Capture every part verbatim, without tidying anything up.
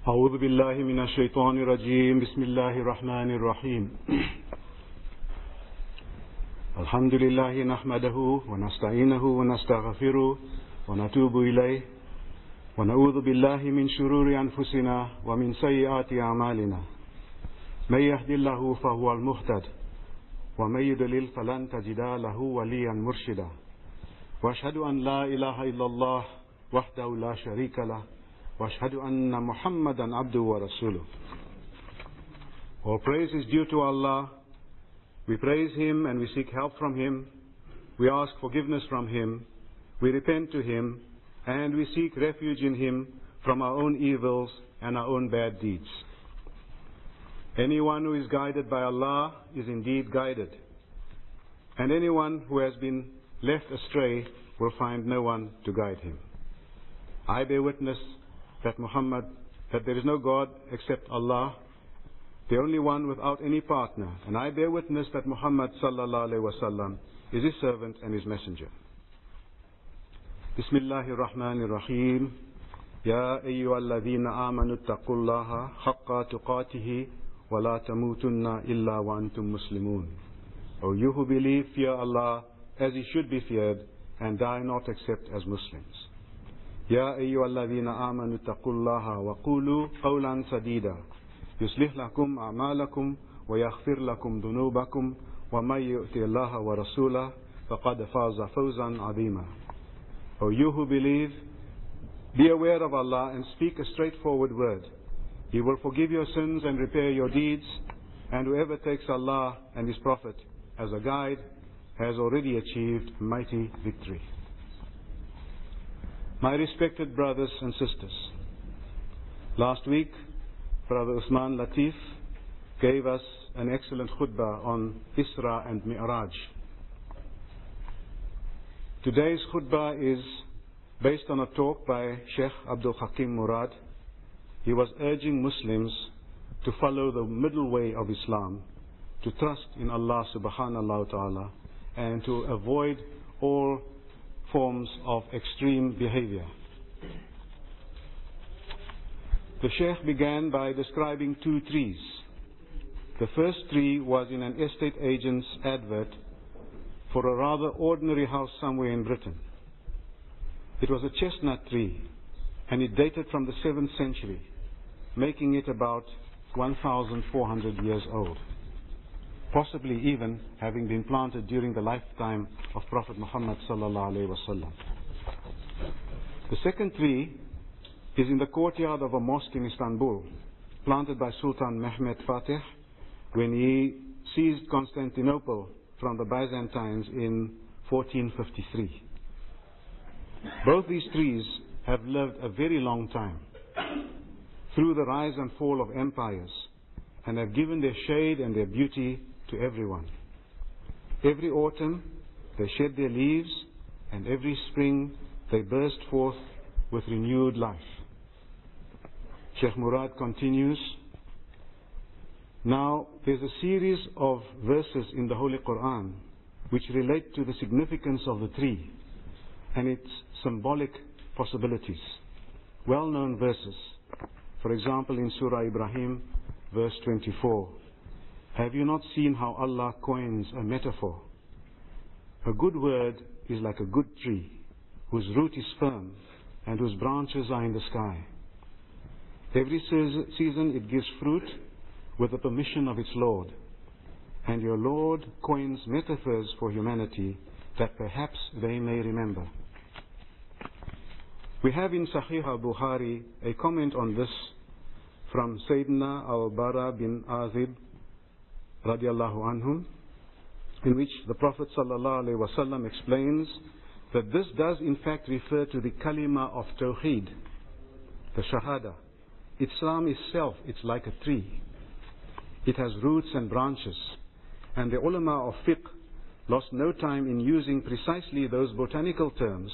أعوذ بالله من الشيطان الرجيم بسم الله الرحمن الرحيم الحمد لله نحمده ونستعينه ونستغفره ونتوب إليه ونعوذ بالله من شرور أنفسنا ومن سيئات أعمالنا من يهد الله فهو المهتد ومن يضلل فلن تجد له وليا مرشدا وأشهد أن لا إله إلا الله وحده لا شريك له وأشهد أن محمدا عبده ورسوله. All praise is due to Allah. We praise Him and we seek help from Him. We ask forgiveness from Him. We repent to Him and we seek refuge in Him from our own evils and our own bad deeds. Anyone who is guided by Allah is indeed guided. And anyone who has been left astray will find no one to guide him. I bear witness that Muhammad, that there is no God except Allah, the only one without any partner. And I bear witness that Muhammad sallallahu alaihi wasallam is His servant and His messenger. Bismillahir Rahmanir Rahim. Ya ayyuhalladhina amanu taqullaha haqqa tuqatihi wa la tamutunna illa wa antum muslimun. O you who believe, fear Allah as He should be feared and die not except as Muslims. يا أيها الذين آمنوا اتقوا الله وقولوا قولا سديدا يصلح لكم أعمالكم ويغفر لكم ذنوبكم ومن يؤت الله ورسوله فقد فاز فوزا عظيما. O you who believe, be aware of Allah and speak a straightforward word. He will forgive your sins and repair your deeds, and whoever takes Allah and His Prophet as a guide has already achieved mighty victory. My respected brothers and sisters, last week Brother Usman Latif gave us an excellent khutbah on Isra and Mi'raj. Today's khutbah is based on a talk by Sheikh Abdul Hakim Murad. He was urging Muslims to follow the middle way of Islam, to trust in Allah subhanahu wa ta'ala, and to avoid all forms of extreme behavior. The Sheikh began by describing two trees. The first tree was in an estate agent's advert for a rather ordinary house somewhere in Britain. It was a chestnut tree and it dated from the seventh century, making it about one thousand four hundred years old, possibly even having been planted during the lifetime of Prophet Muhammad sallallahu alaihi wasallam. The second tree is in the courtyard of a mosque in Istanbul, planted by Sultan Mehmed Fatih when he seized Constantinople from the Byzantines in fourteen fifty-three. Both these trees have lived a very long time through the rise and fall of empires and have given their shade and their beauty to everyone. Every autumn they shed their leaves and every spring they burst forth with renewed life. Sheikh Murad continues, now there's a series of verses in the Holy Quran which relate to the significance of the tree and its symbolic possibilities. Well-known verses. For example, in Surah Ibrahim, verse twenty-four. Have you not seen how Allah coins a metaphor? A good word is like a good tree, whose root is firm and whose branches are in the sky. Every season it gives fruit with the permission of its Lord. And your Lord coins metaphors for humanity that perhaps they may remember. We have in Sahih al-Bukhari a comment on this from Sayyidina al-Bara bin Azib radiallahu anhum, in which the Prophet sallallahu alaihi wasallam explains that this does in fact refer to the kalima of Tawheed, the Shahada. Islam itself, it's like a tree. It has roots and branches. And the ulama of fiqh lost no time in using precisely those botanical terms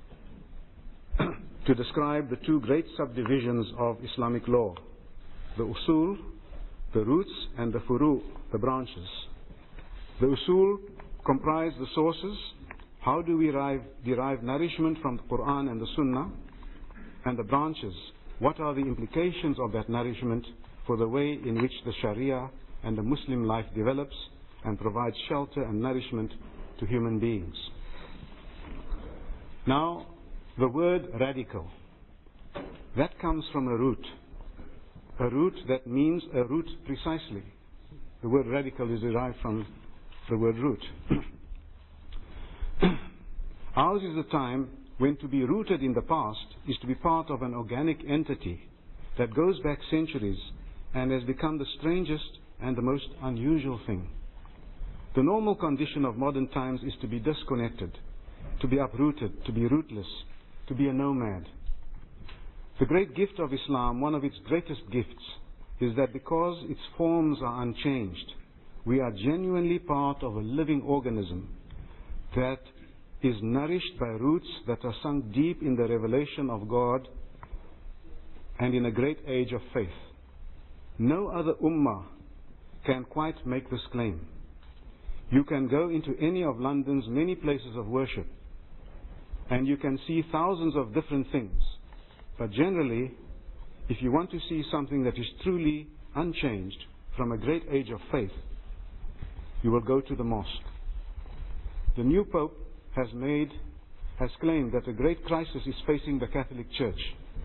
to describe the two great subdivisions of Islamic law, the usul, the roots, and the furu, the branches. The usul comprise the sources. How do we derive, derive nourishment from the Quran and the Sunnah? And the branches, what are the implications of that nourishment for the way in which the Sharia and the Muslim life develops and provides shelter and nourishment to human beings. Now, the word radical, that comes from a root. A root that means a root precisely. The word radical is derived from the word root. Ours is a time when to be rooted in the past is to be part of an organic entity that goes back centuries and has become the strangest and the most unusual thing. The normal condition of modern times is to be disconnected, to be uprooted, to be rootless, to be a nomad. The great gift of Islam, one of its greatest gifts, is that because its forms are unchanged, we are genuinely part of a living organism that is nourished by roots that are sunk deep in the revelation of God and in a great age of faith. No other ummah can quite make this claim. You can go into any of London's many places of worship and you can see thousands of different things. But generally, if you want to see something that is truly unchanged from a great age of faith, you will go to the mosque. The new Pope has made, has claimed that a great crisis is facing the Catholic Church.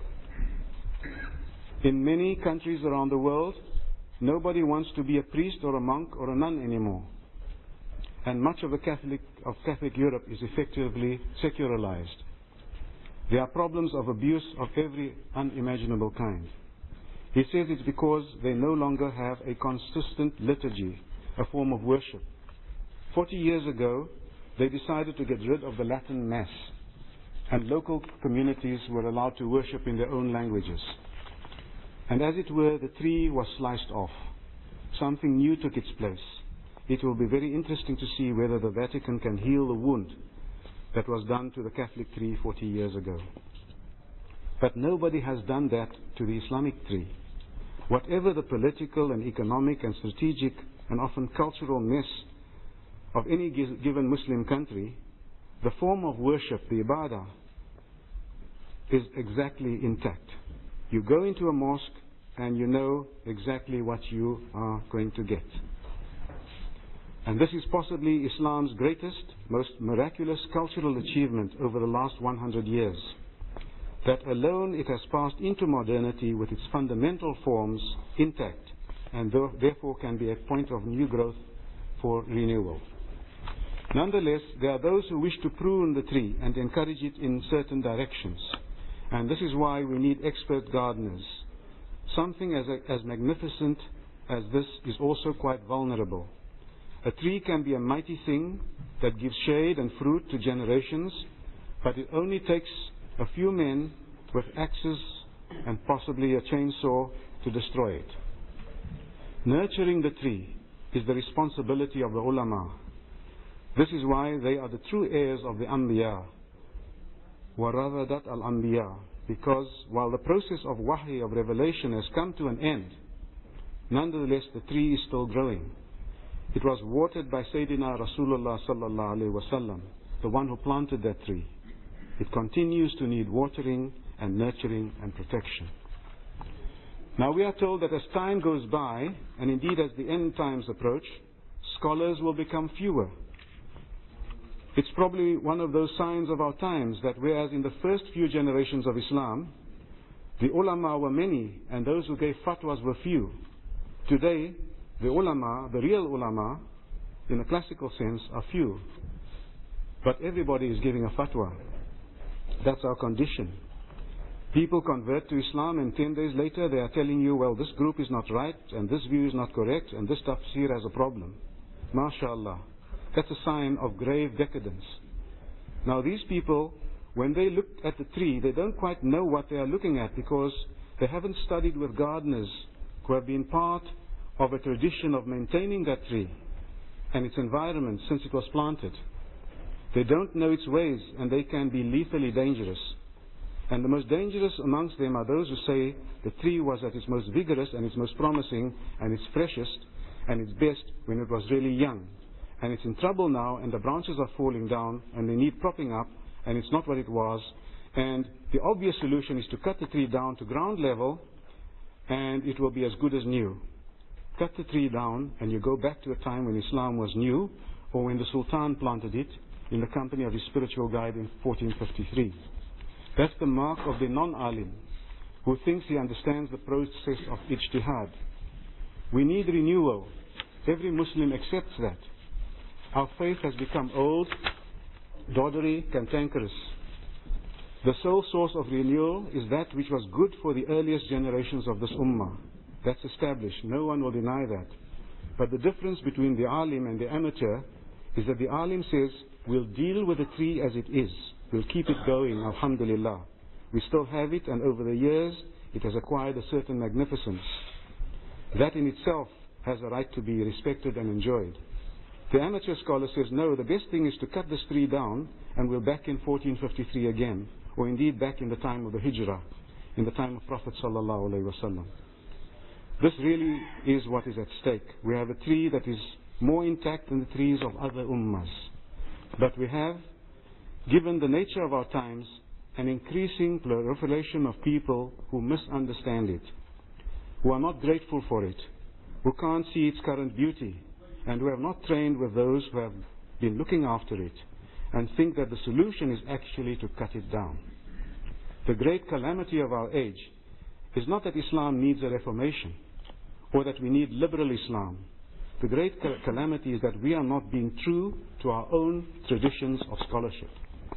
In many countries around the world, nobody wants to be a priest or a monk or a nun anymore. And much of the Catholic of Catholic Europe is effectively secularized. There are problems of abuse of every unimaginable kind. He says it's because they no longer have a consistent liturgy, a form of worship. Forty years ago, they decided to get rid of the Latin Mass, and local communities were allowed to worship in their own languages. And as it were, the tree was sliced off. Something new took its place. It will be very interesting to see whether the Vatican can heal the wound that was done to the Catholic tree forty years ago. But nobody has done that to the Islamic tree. Whatever the political and economic and strategic and often cultural mess of any given Muslim country, the form of worship, the ibadah, is exactly intact. You go into a mosque and you know exactly what you are going to get. And this is possibly Islam's greatest, most miraculous cultural achievement over the last one hundred years. That alone it has passed into modernity with its fundamental forms intact and therefore can be a point of new growth for renewal. Nonetheless, there are those who wish to prune the tree and encourage it in certain directions. And this is why we need expert gardeners. Something as, a, as magnificent as this is also quite vulnerable. A tree can be a mighty thing that gives shade and fruit to generations, but it only takes a few men with axes and possibly a chainsaw to destroy it. Nurturing the tree is the responsibility of the ulama. This is why they are the true heirs of the Anbiya. وَرَضَدَتْ الْأَنْبِيَا. Because while the process of wahy, of revelation, has come to an end, nonetheless the tree is still growing. It was watered by Sayyidina Rasulullah sallallahu alayhi wa sallam, the one who planted that tree. It continues to need watering and nurturing and protection. Now we are told that as time goes by, and indeed as the end times approach, scholars will become fewer. It's probably one of those signs of our times that whereas in the first few generations of Islam, the ulama were many and those who gave fatwas were few. Today, the ulama, the real ulama, in a classical sense, are few. But everybody is giving a fatwa. That's our condition. People convert to Islam and ten days later they are telling you, well, this group is not right and this view is not correct and this tafsir has a problem. MashaAllah. That's a sign of grave decadence. Now these people, when they look at the tree, they don't quite know what they are looking at because they haven't studied with gardeners who have been part of a tradition of maintaining that tree and its environment since it was planted. They don't know its ways and they can be lethally dangerous. And the most dangerous amongst them are those who say the tree was at its most vigorous and its most promising and its freshest and its best when it was really young. And it's in trouble now and the branches are falling down and they need propping up and it's not what it was and The obvious solution is to cut the tree down to ground level and it will be as good as new. Cut the tree down and you go back to a time when Islam was new, or when the Sultan planted it in the company of his spiritual guide in fourteen fifty-three. That's the mark of the non-alim, who thinks he understands the process of ijtihad. We need renewal. Every Muslim accepts that. Our faith has become old, doddery, cantankerous. The sole source of renewal is that which was good for the earliest generations of this ummah. That's established. No one will deny that. But the difference between the alim and the amateur is that the alim says, we'll deal with the tree as it is. We'll keep it going, alhamdulillah. We still have it, and over the years, it has acquired a certain magnificence. That in itself has a right to be respected and enjoyed. The amateur scholar says, no, the best thing is to cut this tree down, and we're back in fourteen fifty-three again, or indeed back in the time of the Hijrah, in the time of Prophet sallallahu alaihi wasallam. This really is what is at stake. We have a tree that is more intact than the trees of other ummahs. But we have, given the nature of our times, an increasing proliferation of people who misunderstand it, who are not grateful for it, who can't see its current beauty, and who have not trained with those who have been looking after it, and think that the solution is actually to cut it down. The great calamity of our age is not that Islam needs a reformation, or that we need liberal Islam. The great calamity is that we are not being true to our own traditions of scholarship.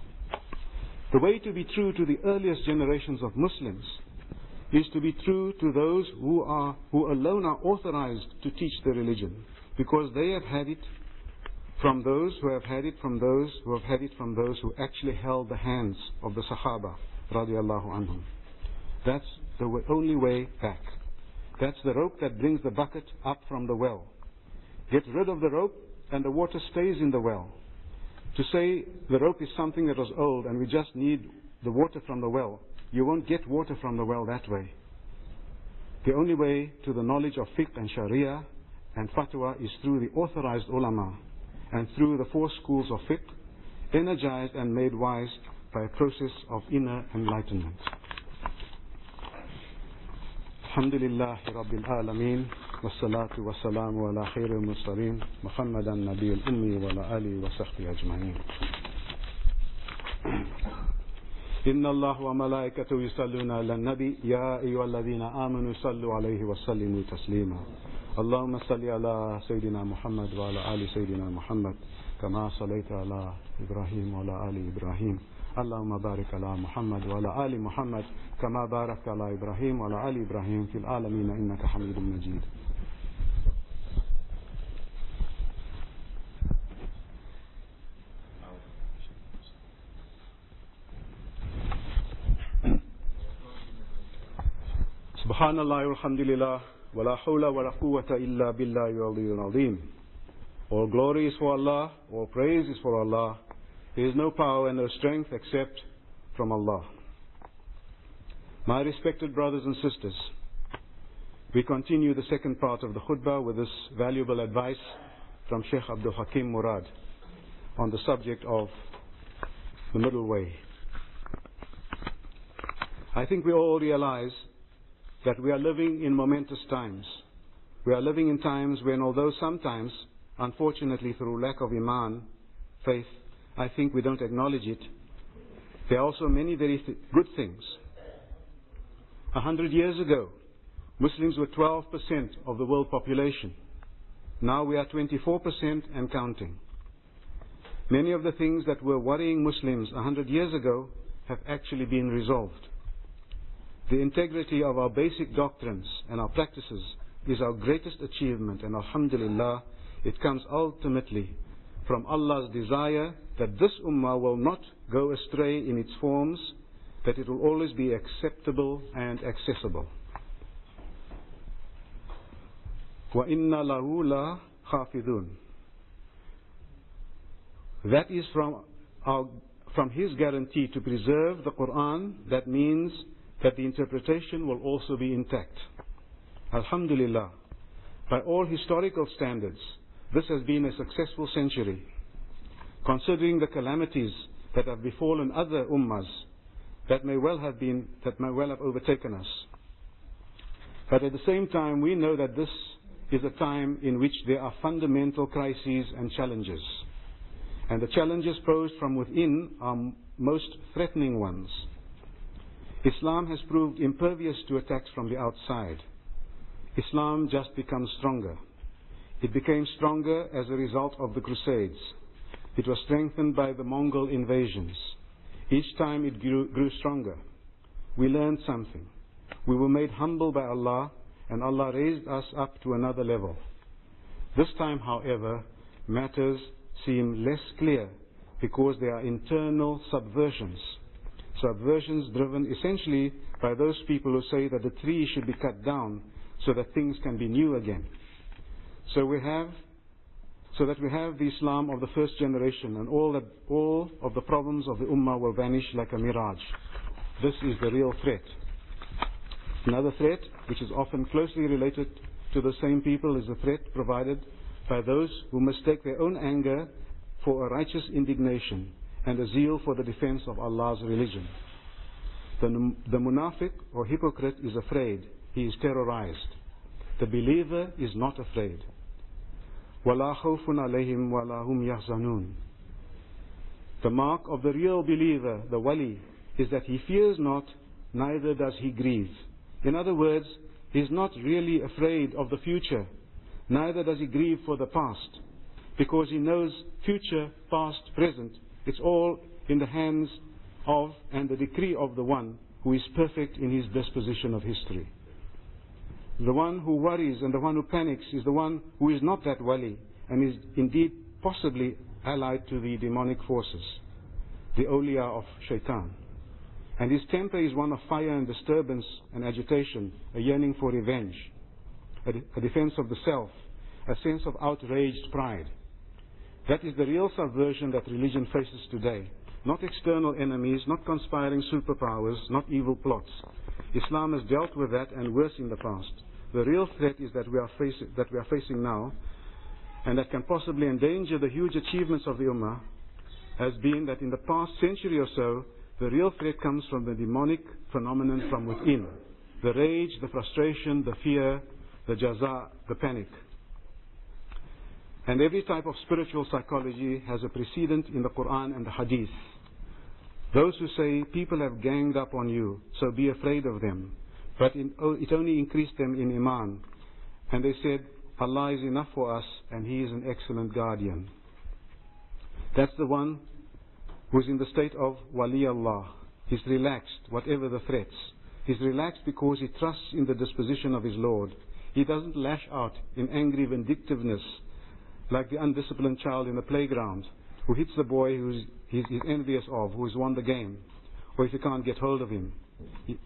The way to be true to the earliest generations of Muslims is to be true to those who are who alone are authorized to teach the religion, because they have had it from those who have had it from those who have had it from those who actually held the hands of the Sahaba radiallahu anhum. That's the way, only way back. That's the rope that brings the bucket up from the well. Get rid of the rope and the water stays in the well. To say the rope is something that was old and we just need the water from the well, you won't get water from the well that way. The only way to the knowledge of fiqh and sharia and fatwa is through the authorized ulama and through the four schools of fiqh, energized and made wise by a process of inner enlightenment. Alhamdulillah Rabbil Alameen, wassalatu wassalamu ala khairil mursalin, Muhammadan Nabiyul Ummi wa ala alihi wa sahbihi ajma'in. Inna Allah wa malaikatahu yusalluna ala nabi, ya ayyuhalladhina amanu sallu alayhi wa sallimu taslima. Allahumma salli ala Sayyidina Muhammad wa ala ali Sayyidina Muhammad, kama sallaita ala Ibrahim wa ala ali Ibrahim. Allahumma barik ala Muhammad wa ala ali Muhammad, kama barakta ala Ibrahim wa ala ali Ibrahim fil alamin innaka Hamidum Majid. Subhanallah walhamdulillah wa la hawla wa la quwwata illa billahi al-aliyyil azim. All glory is for Allah, all praise is for Allah. There is no power and no strength except from Allah. My respected brothers and sisters, we continue the second part of the khutbah with this valuable advice from Sheikh Abdul Hakim Murad on the subject of the middle way. I think we all realize that we are living in momentous times. We are living in times when, although sometimes, unfortunately through lack of iman, faith, I think we don't acknowledge it, there are also many very th- good things. A hundred years ago, Muslims were twelve percent of the world population. Now we are twenty-four percent and counting. Many of the things that were worrying Muslims a hundred years ago have actually been resolved. The integrity of our basic doctrines and our practices is our greatest achievement, and alhamdulillah, it comes ultimately from Allah's desire that this ummah will not go astray in its forms, that it will always be acceptable and accessible. وَإِنَّ لَهُ لَحَافِظُونَ. That is from our, from His guarantee to preserve the Quran. That means that the interpretation will also be intact. Alhamdulillah. By all historical standards, this has been a successful century. Considering the calamities that have befallen other ummahs, that may well have been, that may well have overtaken us. But at the same time, we know that this is a time in which there are fundamental crises and challenges. And the challenges posed from within are most threatening ones. Islam has proved impervious to attacks from the outside. Islam just becomes stronger. It became stronger as a result of the Crusades. It was strengthened by the Mongol invasions. Each time it grew, grew stronger. We learned something. We were made humble by Allah, and Allah raised us up to another level. This time, however, matters seem less clear because there are internal subversions. Subversions driven essentially by those people who say that the tree should be cut down so that things can be new again. So we have, so that we have the Islam of the first generation, and all that, all of the problems of the Ummah will vanish like a mirage. This is the real threat. Another threat, which is often closely related to the same people, is the threat provided by those who mistake their own anger for a righteous indignation and a zeal for the defense of Allah's religion. The, the munafiq or hypocrite is afraid. He is terrorized. The believer is not afraid. وَلَا خَوْفٌ عَلَيْهِمْ وَلَا هُمْ يَحْزَنُونَ. The mark of the real believer, the wali, is that he fears not, neither does he grieve. In other words, he is not really afraid of the future, neither does he grieve for the past, because he knows future, past, present, it's all in the hands of and the decree of the one who is perfect in his disposition of history. The one who worries and the one who panics is the one who is not that wali and is indeed possibly allied to the demonic forces, the awliya of shaitan. And his temper is one of fire and disturbance and agitation, a yearning for revenge, a, de- a defense of the self, a sense of outraged pride. That is the real subversion that religion faces today. Not external enemies, not conspiring superpowers, not evil plots. Islam has dealt with that and worse in the past. The real threat is that we are facing, that we are facing now, and that can possibly endanger the huge achievements of the Ummah, has been that in the past century or so, the real threat comes from the demonic phenomenon from within. The rage, the frustration, the fear, the jaza, the panic. And every type of spiritual psychology has a precedent in the Quran and the Hadith. Those who say, people have ganged up on you, so be afraid of them. But in, oh, it only increased them in Iman. And they said, Allah is enough for us, and He is an excellent guardian. That's the one who is in the state of Wali Allah. He's relaxed, whatever the threats. He's relaxed because he trusts in the disposition of his Lord. He doesn't lash out in angry vindictiveness like the undisciplined child in the playground who hits the boy who he's, he's envious of, who has won the game, or if you can't get hold of him. He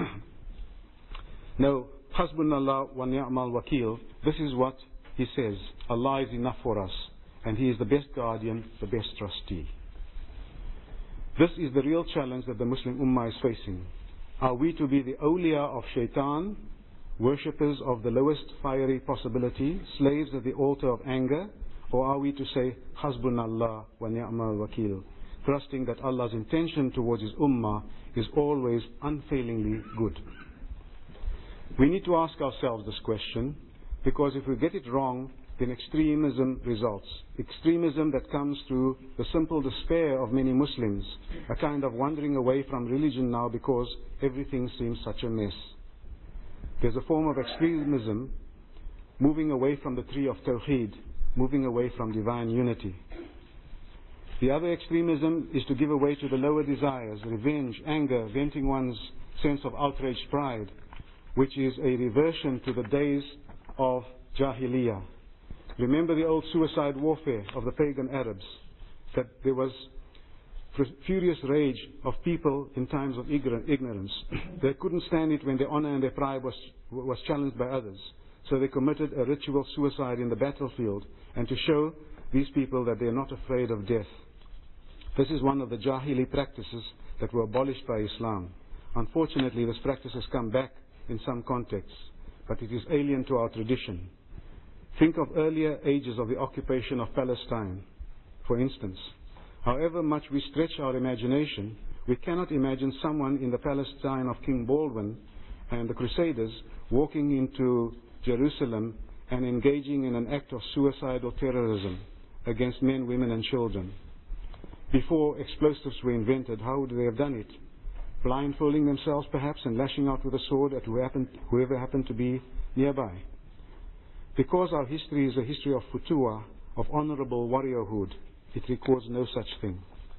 no, Hasbunallah wa ni'mal wakil. This is what he says. Allah is enough for us, and He is the best guardian, the best trustee. This is the real challenge that the Muslim Ummah is facing. Are we to be the awliya of shaitan, worshippers of the lowest fiery possibility, slaves at the altar of anger, or are we to say, Hasbunallah wa ni'mal wakil, trusting that Allah's intention towards His Ummah is always unfailingly good? We need to ask ourselves this question, because if we get it wrong, then extremism results. Extremism that comes through the simple despair of many Muslims, a kind of wandering away from religion now because everything seems such a mess. There's a form of extremism, moving away from the tree of Tawheed, moving away from divine unity. The other extremism is to give away to the lower desires, revenge, anger, venting one's sense of outraged pride, which is a reversion to the days of Jahiliyyah. Remember the old suicide warfare of the pagan Arabs, that there was furious rage of people in times of ignorance. They couldn't stand it when their honor and their pride was, was challenged by others. So they committed a ritual suicide in the battlefield, and to show these people that they are not afraid of death. This is one of the Jahili practices that were abolished by Islam. Unfortunately, this practice has come back in some contexts, but it is alien to our tradition. Think of earlier ages of the occupation of Palestine, for instance. However much we stretch our imagination, We cannot imagine someone in the Palestine of King Baldwin and the Crusaders walking into Jerusalem and engaging in an act of suicidal terrorism against men, women and children. Before explosives were invented, how would they have done it? Blindfolding themselves perhaps and lashing out with a sword at whoever happened to be nearby. Because our history is a history of futuwa, of honorable warriorhood, it records no such thing.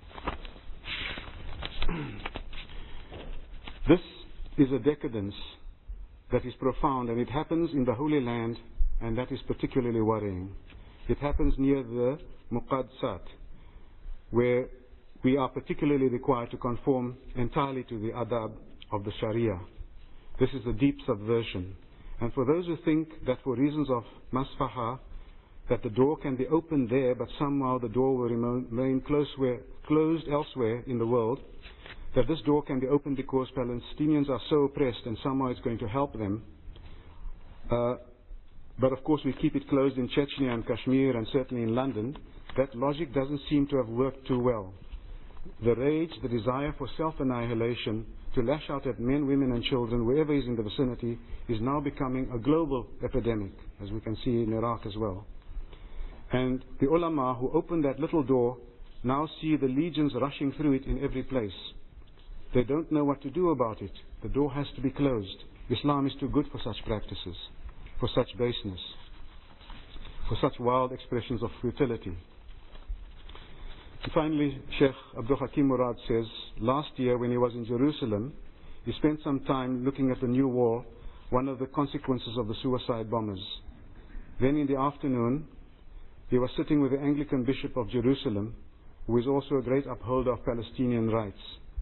This is a decadence that is profound, and it happens in the Holy Land, and that is particularly worrying. It happens near the Muqaddasat, where we are particularly required to conform entirely to the adab of the Sharia. This is a deep subversion. And for those who think that for reasons of masfaha, that the door can be opened there, but somehow the door will remain closed, where, closed elsewhere in the world, that this door can be opened because Palestinians are so oppressed and somehow it's going to help them. Uh, but of course we keep it closed in Chechnya and Kashmir and certainly in London. That logic doesn't seem to have worked too well. The rage, the desire for self-annihilation, to lash out at men, women and children wherever is in the vicinity, is now becoming a global epidemic, as we can see in Iraq as well. And the ulama who opened that little door now see the legions rushing through it in every place. They don't know what to do about it. The door has to be closed. Islam is too good for such practices, for such baseness, for such wild expressions of futility. And finally, Sheikh Abdul Hakim Murad says, last year when he was in Jerusalem, he spent some time looking at the new wall, one of the consequences of the suicide bombers. Then in the afternoon, he was sitting with the Anglican Bishop of Jerusalem, who is also a great upholder of Palestinian rights.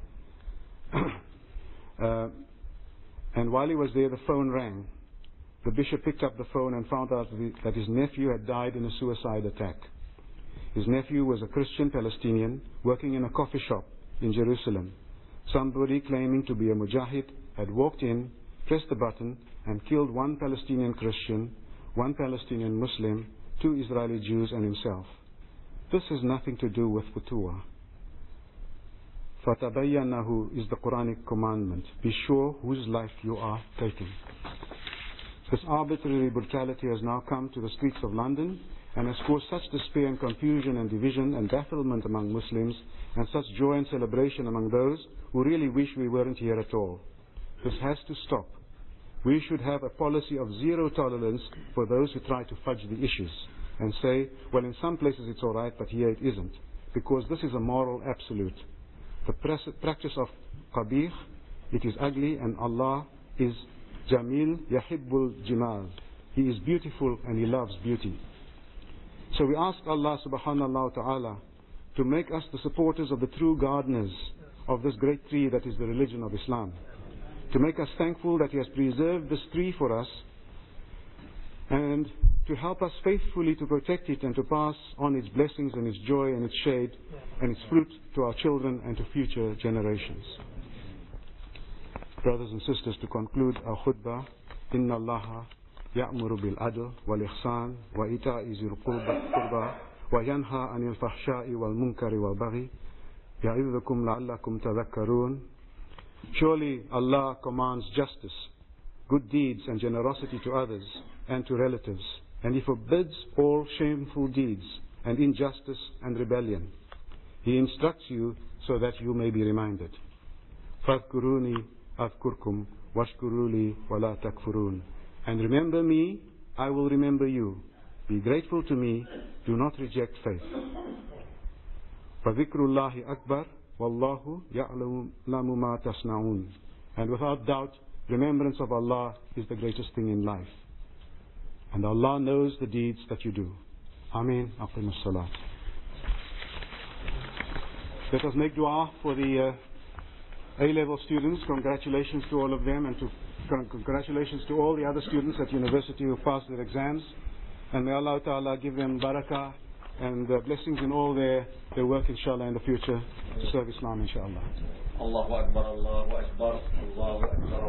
uh, and while he was there, the phone rang. The bishop picked up the phone and found out that his nephew had died in a suicide attack. His nephew was a Christian Palestinian working in a coffee shop in Jerusalem. Somebody claiming to be a mujahid had walked in, pressed the button, and killed one Palestinian Christian, one Palestinian Muslim, two Israeli Jews, and himself. This has nothing to do with futuwa. فَتَبَيَّنَهُ is the Quranic commandment. Be sure whose life you are taking. This arbitrary brutality has now come to the streets of London and has caused such despair and confusion and division and bafflement among Muslims, and such joy and celebration among those who really wish we weren't here at all. This has to stop. We should have a policy of zero tolerance for those who try to fudge the issues and say, well, in some places it's all right, but here it isn't, because this is a moral absolute. The practice of qabih, it is ugly, and Allah is Jamil Yahibbul Jimal. He is beautiful and He loves beauty. So we ask Allah subhanahu wa ta'ala to make us the supporters of the true gardeners of this great tree that is the religion of Islam. To make us thankful that He has preserved this tree for us, and to help us faithfully to protect it and to pass on its blessings and its joy and its shade and its fruit to our children and to future generations. Brothers and sisters, to conclude our khutbah, Inna Allaha ya'muru bil adl wal ihsan wa ita'i zil qurba wa yanha anil fahsha'i wal munkari wal baghi ya'idhukum la'allakum tadhakkarun. Surely Allah commands justice, good deeds and generosity to others and to relatives, and He forbids all shameful deeds and injustice and rebellion. He instructs you so that you may be reminded. فَاذْكُرُونِي أَذْكُرْكُمْ وَاشْكُرُوا لِي وَلَا تَكْفُرُونَ. And remember me, I will remember you. Be grateful to me, do not reject faith. فَذِكْرُ اللَّهِ أَكْبَرُ وَاللَّهُ يَعْلَمُ مَا تَصْنَعُونَ. And without doubt, remembrance of Allah is the greatest thing in life. And Allah knows the deeds that you do. Ameen. Aqim as-salat. Let us make dua for the uh, A-level students. Congratulations to all of them, and to con congratulations to all the other students at university who passed their exams. And may Allah Ta'ala give them barakah and uh, blessings in all their, their work, inshallah, in the future to serve Islam, inshallah. Allahu Akbar, Allahu Akbar, Allahu Akbar.